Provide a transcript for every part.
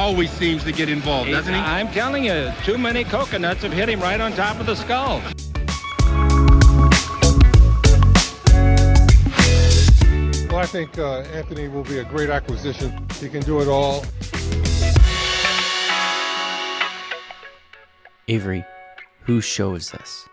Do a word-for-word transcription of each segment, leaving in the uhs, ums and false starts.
always seems to get involved, doesn't he? I'm telling you, too many coconuts have hit him right on top of the skull. Well, I think uh, Anthony will be a great acquisition. He can do it all. Avery, whose show is this?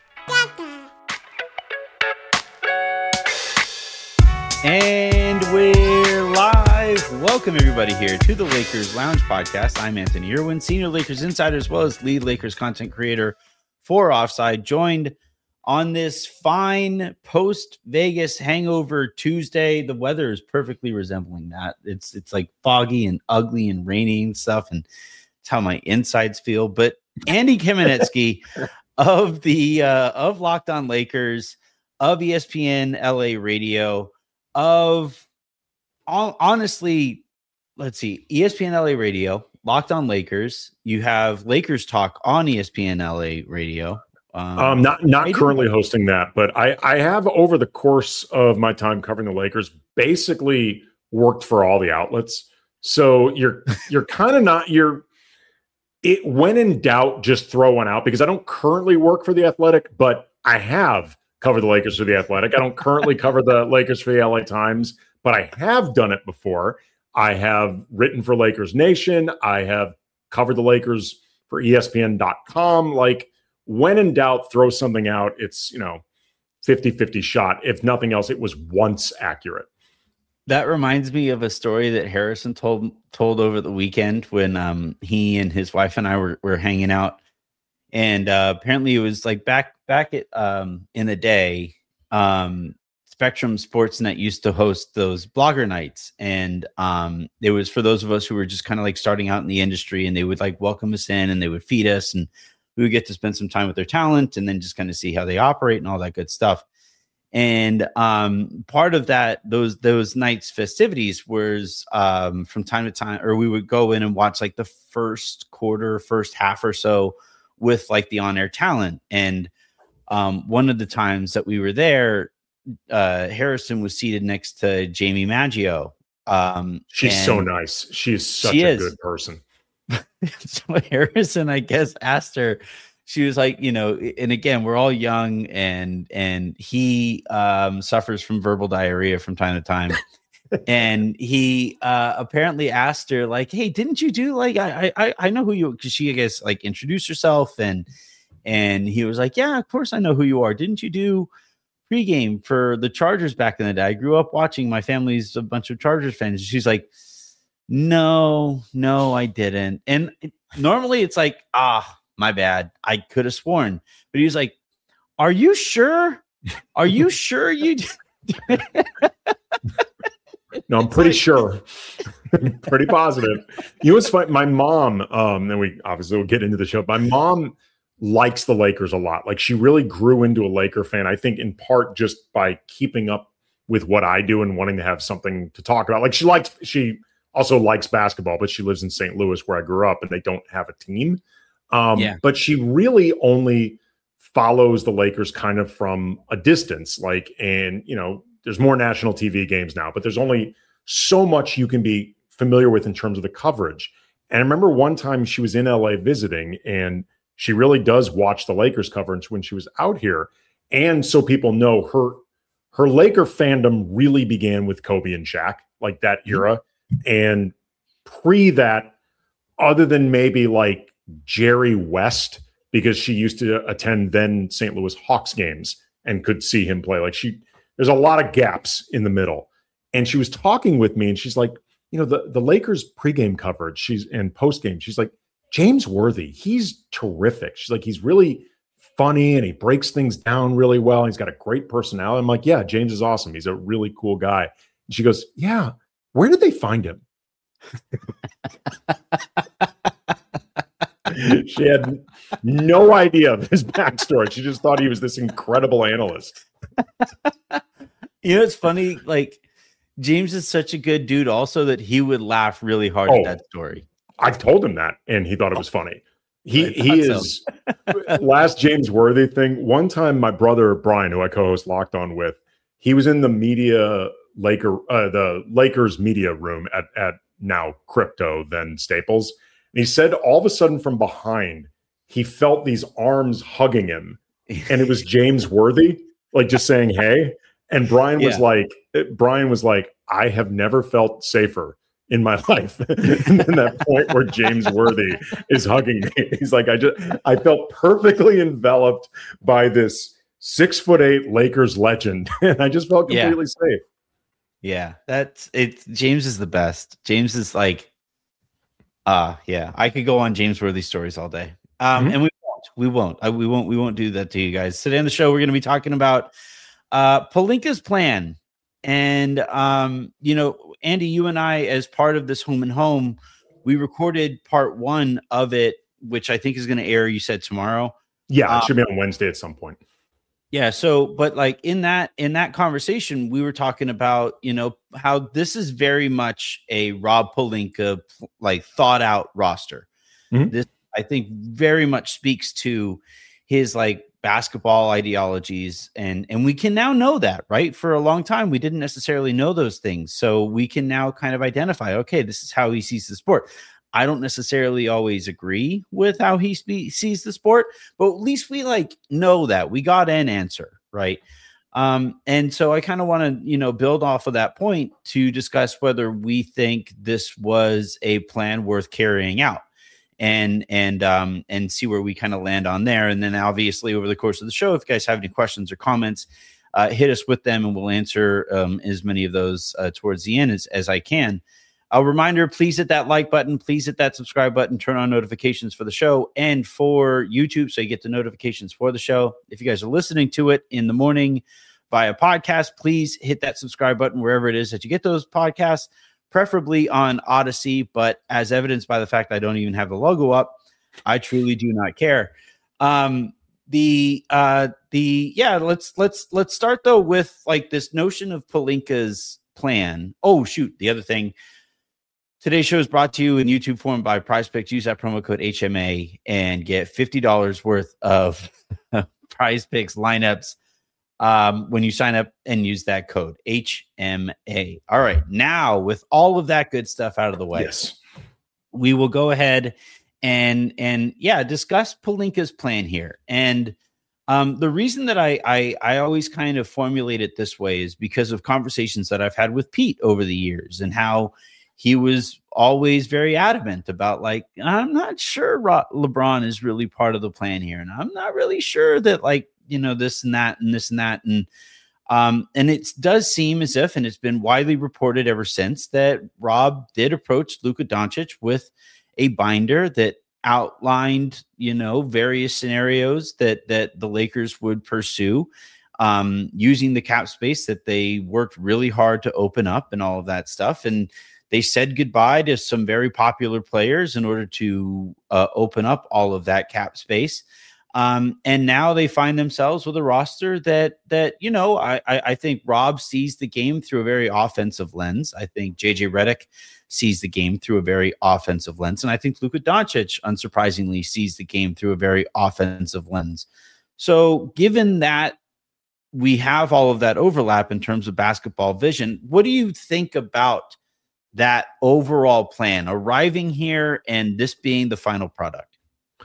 And we're live. Welcome, everybody, here to the Lakers Lounge Podcast. I'm Anthony Irwin, Senior Lakers Insider, as well as lead Lakers content creator for Offside, joined on this fine post-Vegas hangover Tuesday. The weather is perfectly resembling that. It's it's like foggy and ugly and rainy and stuff, and it's how my insides feel. But Andy Kamenetsky of the uh, of Locked On Lakers, of E S P N L A Radio, of honestly, let's see, E S P N L A Radio, Locked On Lakers. You have Lakers Talk on E S P N L A Radio. Um, um not not currently hosting that, but I I have, over the course of my time covering the Lakers, basically worked for all the outlets. So you're you're kind of not you're it when in doubt, just throw one out, because I don't currently work for The Athletic, but I have covered the Lakers for The Athletic. I don't currently cover the Lakers for the L A Times, but I have done it before. I have written for Lakers Nation. I have covered the Lakers for E S P N dot com. Like, when in doubt, throw something out. It's, you know, fifty-fifty shot. If nothing else, it was once accurate. That reminds me of a story that Harrison told told over the weekend when um, he and his wife and I were, were hanging out. And uh, apparently it was like back back at um, in the day, um, Spectrum Sportsnet used to host those blogger nights. And um, it was for those of us who were just kind of like starting out in the industry, and they would like welcome us in and they would feed us, and we would get to spend some time with their talent and then just kind of see how they operate and all that good stuff. And um, part of that, those those nights festivities was um, from time to time, or we would go in and watch like the first quarter, first half or so with like the on-air talent. And um, one of the times that we were there, uh, Harrison was seated next to Jamie Maggio. Um, She's so nice. She is such she a is. good person. So Harrison, I guess, asked her, she was like, you know, and again, we're all young, and and he um, suffers from verbal diarrhea from time to time. And he uh, apparently asked her, like, hey, didn't you do like, I I, I know who you, because she, I guess, like introduced herself, and and he was like, yeah, of course I know who you are. Didn't you do pregame for the Chargers back in the day? I grew up watching, my family's a bunch of Chargers fans. She's like, no, no, I didn't. And it, normally it's like, ah, my bad, I could have sworn. But he was like, are you sure? Are you sure you did? No, I'm pretty sure. Pretty positive. You know what's funny? My mom, um, and we obviously will get into the show. My mom likes the Lakers a lot. Like, she really grew into a Laker fan, I think in part just by keeping up with what I do and wanting to have something to talk about. Like, she likes, she also likes basketball, but she lives in Saint Louis where I grew up, and they don't have a team. Um, yeah. But she really only follows the Lakers kind of from a distance. Like, and, you know, there's more national T V games now, but there's only so much you can be familiar with in terms of the coverage. And I remember one time she was in L A visiting, and she really does watch the Lakers coverage when she was out here. And so people know her, her Laker fandom really began with Kobe and Shaq, like that era. And pre that, other than maybe like Jerry West, because she used to attend then Saint Louis Hawks games and could see him play. Like, she, there's a lot of gaps in the middle. And she was talking with me, and she's like, you know, the, the Lakers pregame coverage, she's and postgame, she's like, James Worthy, he's terrific. She's like, he's really funny and he breaks things down really well. And he's got a great personality. I'm like, yeah, James is awesome. He's a really cool guy. And she goes, yeah, where did they find him? She had no idea of his backstory. She just thought he was this incredible analyst. You know, it's funny. Like, James is such a good dude also that he would laugh really hard oh, at that story. I've told him that, and he thought it was funny. He he is last James Worthy thing. One time, my brother Brian, who I co-host Locked On with, he was in the media Laker, uh, the Lakers media room at at now crypto, then Staples. And he said all of a sudden from behind, he felt these arms hugging him, and it was James Worthy, like just saying, hey. And Brian was Yeah. like, Brian was like, I have never felt safer in my life than that point where James Worthy is hugging me. He's like, I just, I felt perfectly enveloped by this six foot eight Lakers legend. And I just felt completely Yeah. safe. Yeah, that's it. James is the best. James is like, uh yeah, I could go on James Worthy stories all day. Um, Mhm. and we won't, we won't, I, we won't, we won't do that to you guys. Today on the show, we're going to be talking about uh, Pelinka's plan. And, um, you know, Andy, you and I, as part of this Home and Home, we recorded part one of it, which I think is going to air, you said tomorrow. Yeah, Um, it should be on Wednesday at some point. Yeah. So, but like in that, in that conversation, we were talking about, you know, how this is very much a Rob Pelinka, like thought out roster. Mhm. This, I think, very much speaks to his like basketball ideologies. And, and we can now know that, right? For a long time, we didn't necessarily know those things. So we can now kind of identify, okay, this is how he sees the sport. I don't necessarily always agree with how he spe- sees the sport, but at least we like know that we got an answer, right? Um, and so I kind of want to, you know, build off of that point to discuss whether we think this was a plan worth carrying out, and and um, and see where we kind of land on there. And then obviously over the course of the show, if you guys have any questions or comments, uh, hit us with them, and we'll answer um, as many of those uh, towards the end as, as I can. A reminder, please hit that like button, please hit that subscribe button, turn on notifications for the show and for YouTube so you get the notifications for the show. If you guys are listening to it in the morning via podcast, please hit that subscribe button wherever it is that you get those podcasts, preferably on Odyssey, but as evidenced by the fact I don't even have the logo up, I truly do not care. Um, the uh, the yeah, let's let's let's start though with like this notion of Pelinka's plan. Oh shoot, the other thing. Today's show is brought to you in YouTube form by PrizePicks. Use that promo code H M A and get fifty dollars worth of PrizePicks lineups um, when you sign up and use that code H M A. All right. Now, with all of that good stuff out of the way, Yes. we will go ahead and, and yeah, discuss Pelinka's plan here. And um, the reason that I, I, I always kind of formulate it this way is because of conversations that I've had with Pete over the years and how he was always very adamant about like, I'm not sure Ro- LeBron is really part of the plan here. And I'm not really sure that like, you know, this and that and this and that. And, um, and it does seem as if, and it's been widely reported ever since, that Rob did approach Luka Doncic with a binder that outlined, you know, various scenarios that, that the Lakers would pursue, um, using the cap space that they worked really hard to open up and all of that stuff. And they said goodbye to some very popular players in order to uh, open up all of that cap space. Um, and now they find themselves with a roster that, that you know, I, I, I think Rob sees the game through a very offensive lens. I think J J Redick sees the game through a very offensive lens. And I think Luka Doncic, unsurprisingly, sees the game through a very offensive lens. So given that we have all of that overlap in terms of basketball vision, what do you think about that overall plan arriving here and this being the final product?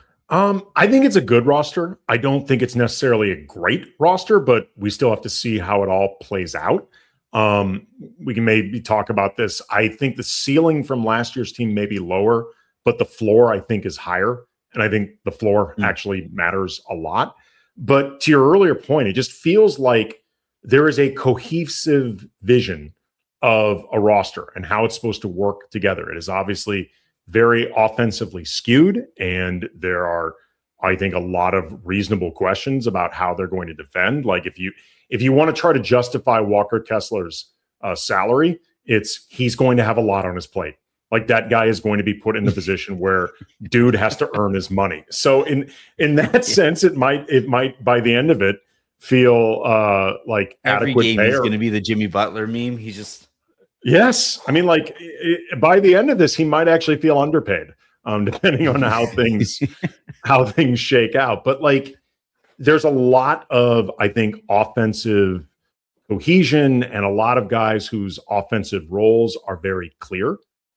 Um, I think it's a good roster. I don't think it's necessarily a great roster, but we still have to see how it all plays out. Um, we can maybe talk about this. I think the ceiling from last year's team may be lower, but the floor I think is higher. And I think the floor mm. actually matters a lot. But to your earlier point, it just feels like there is a cohesive vision of a roster and how it's supposed to work together. It is obviously very offensively skewed, and there are, I think, a lot of reasonable questions about how they're going to defend. Like if you if you want to try to justify Walker Kessler's uh, salary, it's he's going to have a lot on his plate. Like that guy is going to be put in the position where dude has to earn his money. So in in that sense, it might it might by the end of it feel uh, like every adequate game payer. is going to be the Jimmy Butler meme. He just yes, I mean, like it, by the end of this, he might actually feel underpaid, um, depending on how things how things shake out. But like, there's a lot of, I think, offensive cohesion and a lot of guys whose offensive roles are very clear.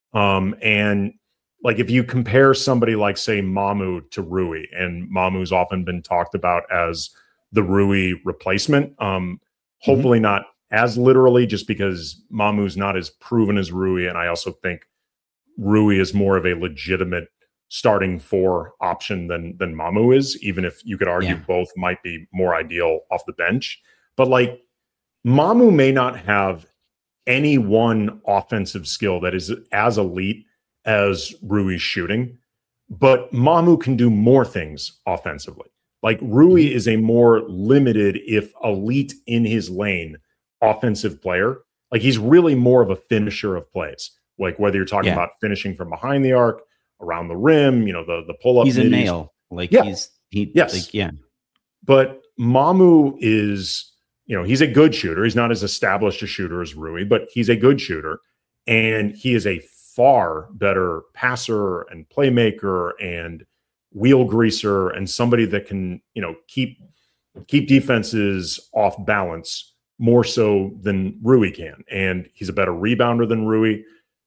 Um, and like if you compare somebody like, say, Mamu to Rui, and Mamu's often been talked about as the Rui replacement, um, hopefully mm-hmm. not as literally, just because Mamu's not as proven as Rui. And I also think Rui is more of a legitimate starting four option than than Mamu is, even if you could argue yeah. both might be more ideal off the bench. But like Mamu may not have any one offensive skill that is as elite as Rui's shooting, but Mamu can do more things offensively. Like Rui mm-hmm. is a more limited, if elite in his lane, offensive player. Like he's really more of a finisher of plays. Like whether you're talking yeah. about finishing from behind the arc, around the rim, you know, the the pull up. He's middies. a nail. Like yeah. he's he. Yes. Like, yeah. But Mamu is, you know, he's a good shooter. He's not as established a shooter as Rui, but he's a good shooter, and he is a far better passer and playmaker and wheel greaser, and somebody that can, you know, keep keep defenses off balance more so than Rui can. And he's a better rebounder than Rui.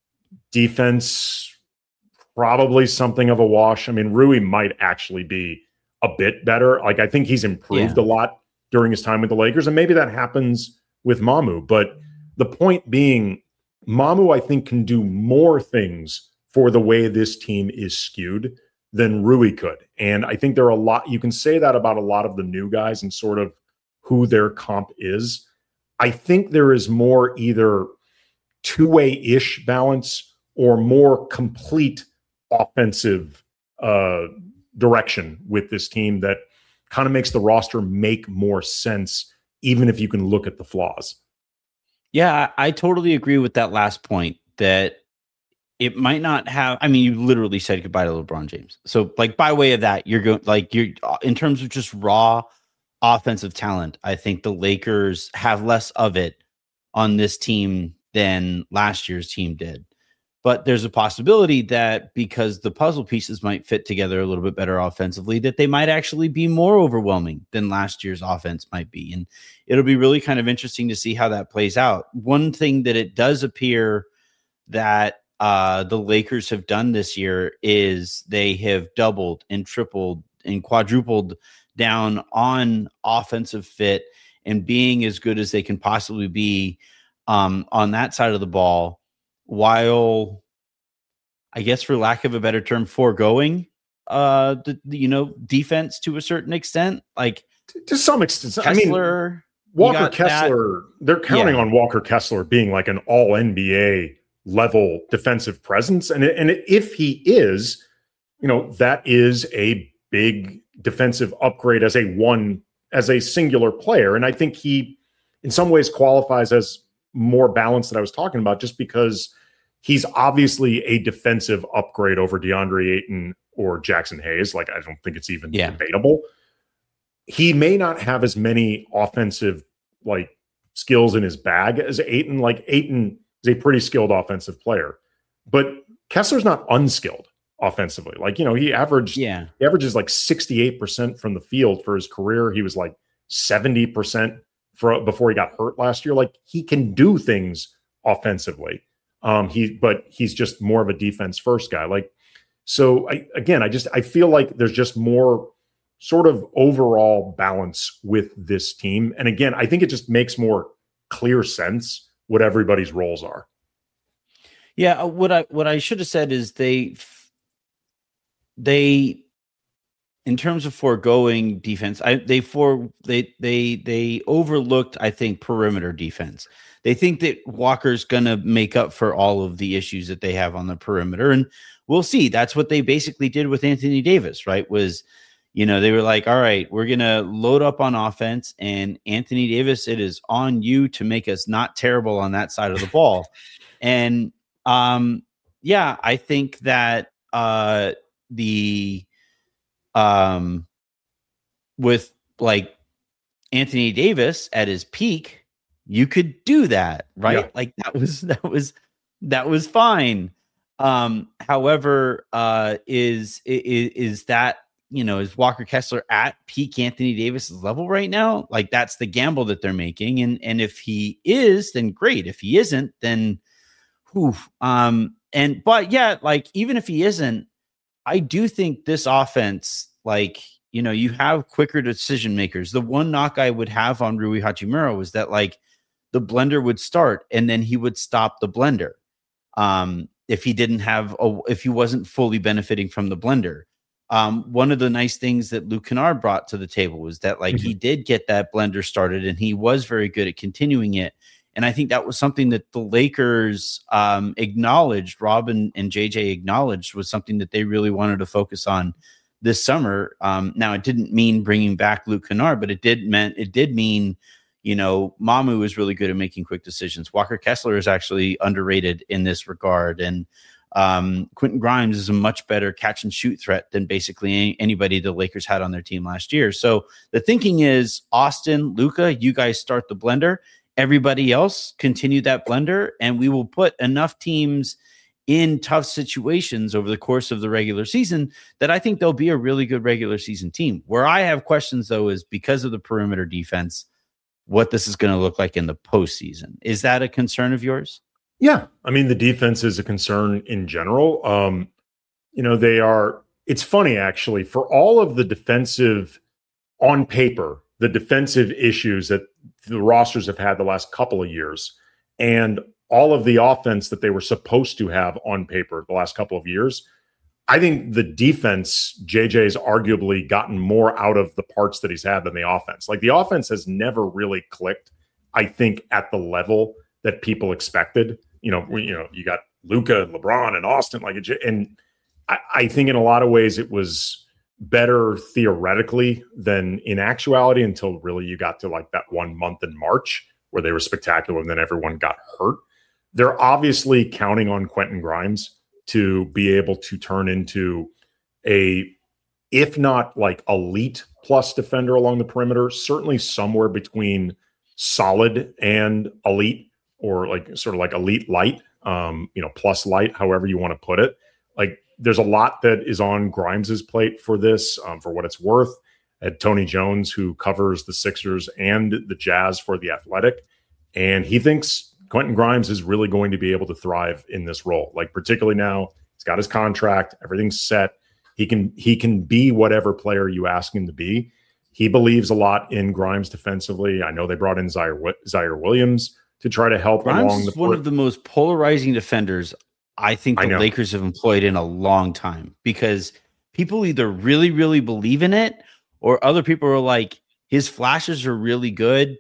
Defense, probably something of a wash. I mean, Rui might actually be a bit better. Like I think he's improved yeah. a lot during his time with the Lakers, and maybe that happens with Mamu. But the point being, Mamu, I think, can do more things for the way this team is skewed than Rui could. And I think there are a lot, you can say that about a lot of the new guys and sort of who their comp is. I think there is more either two-way-ish balance or more complete offensive uh, direction with this team that kind of makes the roster make more sense, even if you can look at the flaws. Yeah, I totally agree with that last point, that it might not have, I mean, you literally said goodbye to LeBron James. So like by way of that, you're going like you're in terms of just raw offensive talent, I think the Lakers have less of it on this team than last year's team did. But there's a possibility that because the puzzle pieces might fit together a little bit better offensively, that they might actually be more overwhelming than last year's offense might be. And it'll be really kind of interesting to see how that plays out. One thing that it does appear that uh, the Lakers have done this year is they have doubled and tripled and quadrupled down on offensive fit and being as good as they can possibly be um, on that side of the ball, while, I guess, for lack of a better term, foregoing uh, the, the you know defense to a certain extent, like to some extent. Kessler, I mean, Walker Kessler, that. they're counting yeah. on Walker Kessler being like an all N B A level defensive presence, and and if he is, you know, that is a big defensive upgrade as a one as a singular player, and I think he, in some ways, qualifies as more balanced that I was talking about, just because he's obviously a defensive upgrade over DeAndre Ayton or Jackson Hayes. Like, I don't think it's even yeah. debatable. He may not have as many offensive like skills in his bag as Ayton. Like Ayton is a pretty skilled offensive player, but Kessler's not unskilled offensively. Like, you know, he averaged, yeah, he averages like sixty-eight percent from the field for his career. He was like seventy percent for before he got hurt last year. Like, he can do things offensively. Um, he, but he's just more of a defense first guy. Like, so I, again, I just, I feel like there's just more sort of overall balance with this team. And again, I think it just makes more clear sense what everybody's roles are. Yeah. What I, what I should have said is they, they, in terms of foregoing defense, I, they for they they they overlooked, I think, perimeter defense. They think that Walker's going to make up for all of the issues that they have on the perimeter, and we'll see. That's what they basically did with Anthony Davis, right? Was, you know, they were like, all right, we're going to load up on offense, and Anthony Davis, it is on you to make us not terrible on that side of the ball. And um, yeah, I think that uh, the um, with like Anthony Davis at his peak, you could do that, right? Yeah. Like that was, that was, that was fine. Um, however, uh, is, is, is that, you know, is Walker Kessler at peak Anthony Davis's level right now? Like, that's the gamble that they're making. And, and if he is, then great. If he isn't, then whew, um, and but yeah, like even if he isn't, I do think this offense, like, you know, you have quicker decision makers. The one knock I would have on Rui Hachimura was that like the blender would start and then he would stop the blender. Um, if he didn't have a, if he wasn't fully benefiting from the blender. Um, one of the nice things that Luke Kennard brought to the table was that like mm-hmm. he did get that blender started and he was very good at continuing it. And I think that was something that the Lakers um, acknowledged, Rob and, and J J acknowledged was something that they really wanted to focus on this summer. Um, now it didn't mean bringing back Luke Kennard, but it did meant it did mean, you know, Mamu is really good at making quick decisions. Walker Kessler is actually underrated in this regard. And Um, Quentin Grimes is a much better catch and shoot threat than basically any, anybody the Lakers had on their team last year. So the thinking is Austin, Luka, you guys start the blender. Everybody else continue that blender, and we will put enough teams in tough situations over the course of the regular season that I think they'll be a really good regular season team. Where I have questions, though, is because of the perimeter defense, what this is going to look like in the postseason. Is that a concern of yours? Yeah. I mean, the defense is a concern in general. Um, you know, they are, it's funny actually, for all of the defensive on paper, the defensive issues that the rosters have had the last couple of years and all of the offense that they were supposed to have on paper the last couple of years, I think the defense, J J's arguably gotten more out of the parts that he's had than the offense. Like the offense has never really clicked, I think, at the level that people expected. You know, we, you know, you got Luka and LeBron and Austin, like, and I, I think in a lot of ways it was better theoretically than in actuality until really you got to like that one month in March where they were spectacular and then everyone got hurt. They're obviously counting on Quentin Grimes to be able to turn into a, if not like elite plus defender along the perimeter, certainly somewhere between solid and elite, or like sort of like elite light, um, you know, plus light, however you want to put it. Like there's a lot that is on Grimes's plate for this, um, for what it's worth. At Tony Jones, who covers the Sixers and the Jazz for The Athletic. And he thinks Quentin Grimes is really going to be able to thrive in this role. Like particularly now, he's got his contract, everything's set. He can, he can be whatever player you ask him to be. He believes a lot in Grimes defensively. I know they brought in Zaire, Zaire Williams to try to help Grimes along the is one of the most polarizing defenders I think the I Lakers have employed in a long time, because people either really, really believe in it or other people are like, his flashes are really good,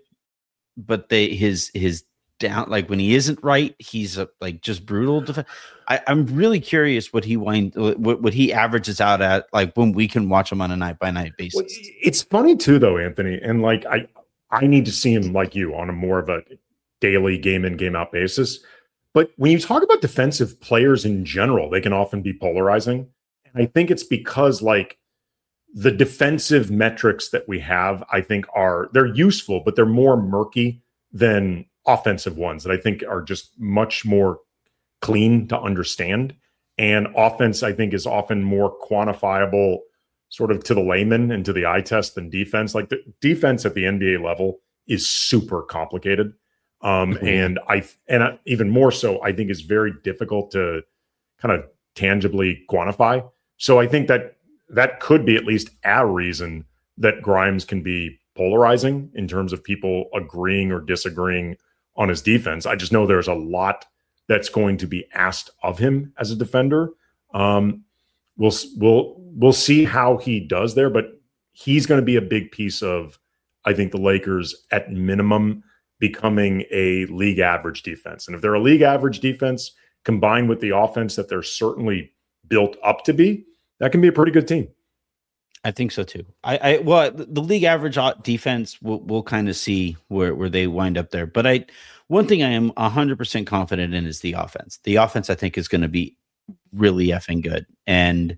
but they his his down, like when he isn't right, he's a, like just brutal. Def- I, I'm really curious what he wind what, what he averages out at, like when we can watch him on a night by night basis. Well, it's funny too, though, Anthony, and like I I need to see him like you on a more of a daily game in, game out basis. But when you talk about defensive players in general, they can often be polarizing. And I think it's because like the defensive metrics that we have, I think are, they're useful, but they're more murky than offensive ones that I think are just much more clean to understand. And offense, I think, is often more quantifiable sort of to the layman and to the eye test than defense. Like the defense at the N B A level is super complicated. Um, mm-hmm. And I, and I, even more so, I think is very difficult to kind of tangibly quantify. So I think that that could be at least a reason that Grimes can be polarizing in terms of people agreeing or disagreeing on his defense. I just know there's a lot that's going to be asked of him as a defender. Um, we'll, we'll, we'll see how he does there, but he's going to be a big piece of, I think, the Lakers at minimum becoming a league average defense. And if they're a league average defense combined with the offense that they're certainly built up to be, that can be a pretty good team. I think so too. I, I well, the league average defense, we'll, we'll kind of see where, where they wind up there. But I, one thing I am one hundred percent confident in is the offense. The offense, I think, is going to be really effing good. And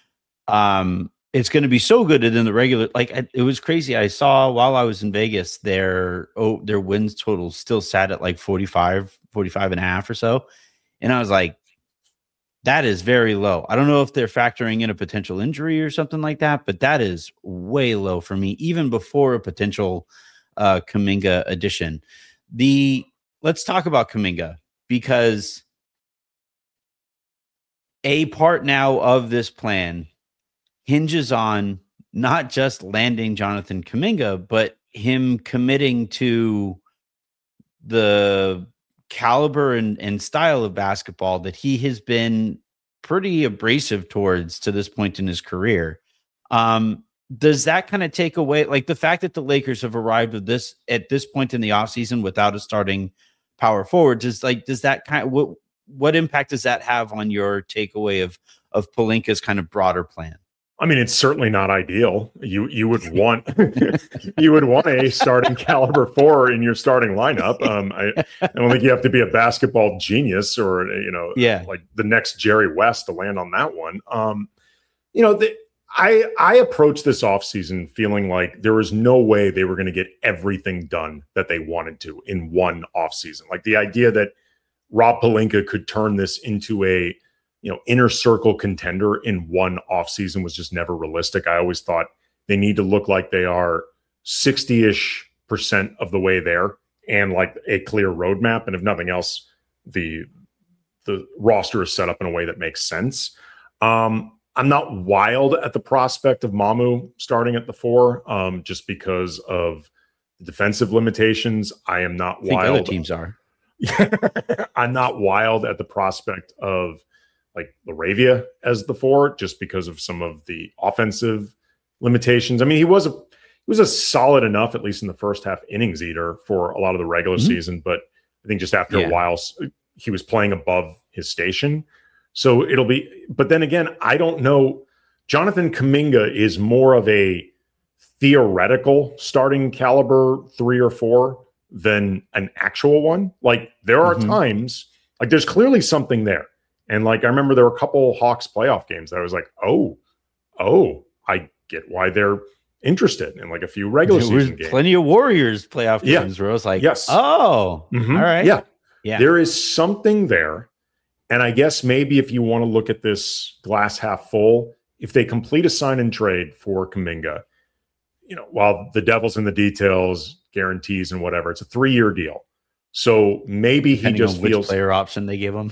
um, it's going to be so good in the regular, like I, it was crazy. I saw while I was in Vegas, their, oh, their wins total still sat at like forty-five, forty-five and a half or so. And I was like, that is very low. I don't know if they're factoring in a potential injury or something like that, but that is way low for me, even before a potential uh, Kuminga addition. The let's talk about Kuminga, because a part now of this plan hinges on not just landing Jonathan Kuminga, but him committing to the caliber and, and style of basketball that he has been pretty abrasive towards to this point in his career. Um, does that kind of take away, like the fact that the Lakers have arrived at this at this point in the offseason without a starting power forward, does like does that kind of what what impact does that have on your takeaway of of Pelinka's kind of broader plan? I mean, it's certainly not ideal. You you would want you would want a starting caliber four in your starting lineup. Um, I, I don't think you have to be a basketball genius or you know, yeah. like the next Jerry West to land on that one. Um, you know, the, I I approached this offseason feeling like there was no way they were going to get everything done that they wanted to in one offseason. Like the idea that Rob Pelinka could turn this into a you know, inner circle contender in one offseason was just never realistic. I always thought they need to look like they are sixty-ish percent of the way there and like a clear roadmap. And if nothing else, the the roster is set up in a way that makes sense. Um, I'm not wild at the prospect of Mamu starting at the four, um, just because of defensive limitations. I am not I think wild. other teams are. I'm not wild at the prospect of like Laravia as the four, just because of some of the offensive limitations. I mean, he was a he was a solid enough, at least in the first half, innings eater for a lot of the regular mm-hmm. season. But I think just after yeah. a while, he was playing above his station. So it'll be. But then again, I don't know. Jonathan Kuminga is more of a theoretical starting caliber three or four than an actual one. Like there are mm-hmm. times, like there's clearly something there. And like, I remember there were a couple Hawks playoff games that I was like, oh, oh, I get why they're interested in like a few regular there season games. Plenty of Warriors playoff yeah. games where I was like, yes. oh, mm-hmm. all right. Yeah. Yeah. There is something there. And I guess maybe if you want to look at this glass half full, if they complete a sign and trade for Kuminga, you know, while the devil's in the details, guarantees and whatever, it's a three-year deal. So maybe Depending he just on which feels player option they give him.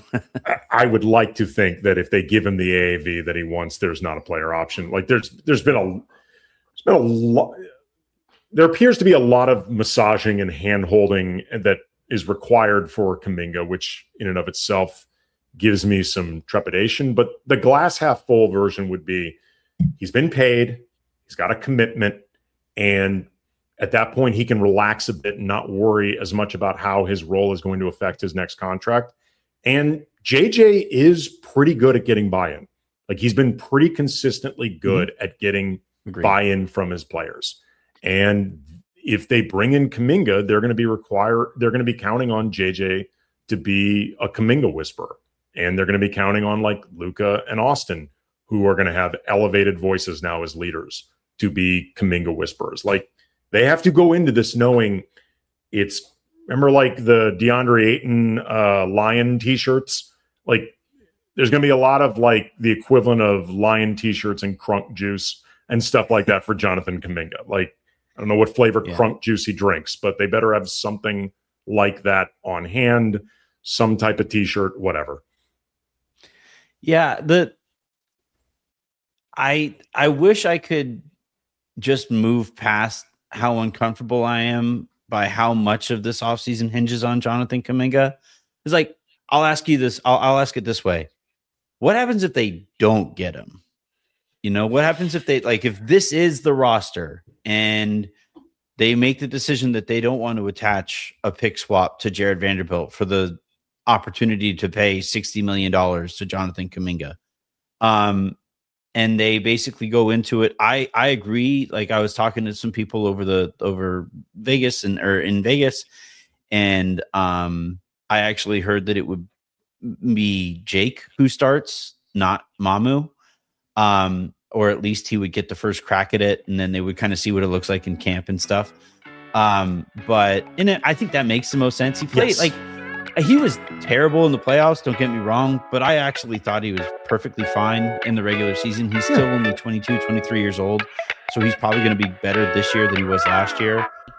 I would like to think that if they give him the A A V that he wants, there's not a player option. Like there's there's been a there's been a lot. There appears to be a lot of massaging and hand holding that is required for Kuminga, which in and of itself gives me some trepidation. But the glass half full version would be he's been paid, he's got a commitment, and at that point, he can relax a bit and not worry as much about how his role is going to affect his next contract. And J J is pretty good at getting buy-in. Like he's been pretty consistently good mm-hmm. at getting Agreed. buy-in from his players. And if they bring in Kuminga, they're going to be required, they're going to be counting on J J to be a Kuminga whisperer. And they're going to be counting on like Luka and Austin, who are going to have elevated voices now as leaders to be Kuminga whisperers. Like, they have to go into this knowing it's, remember like the DeAndre Ayton uh, Lion t-shirts? Like there's going to be a lot of like the equivalent of Lion t-shirts and crunk juice and stuff like that for Jonathan Kuminga. Like, I don't know what flavor yeah. crunk juice he drinks, but they better have something like that on hand, some type of t-shirt, whatever. Yeah. The, I, I wish I could just move past how uncomfortable I am by how much of this offseason hinges on Jonathan Kuminga. It's like, I'll ask you this. I'll, I'll ask it this way. What happens if they don't get him? You know, what happens if they like, if this is the roster and they make the decision that they don't want to attach a pick swap to Jared Vanderbilt for the opportunity to pay sixty million dollars to Jonathan Kuminga. Um, And they basically go into it. I, I agree. Like I was talking to some people over the over Vegas and or in Vegas, and um, I actually heard that it would be Jake who starts, not Mamu, um, or at least he would get the first crack at it, and then they would kind of see what it looks like in camp and stuff. Um, but in it, I think that makes the most sense. He played yes. like. He was terrible in the playoffs, don't get me wrong, but I actually thought he was perfectly fine in the regular season. He's still only twenty-two, twenty-three years old, so he's probably going to be better this year than he was last year.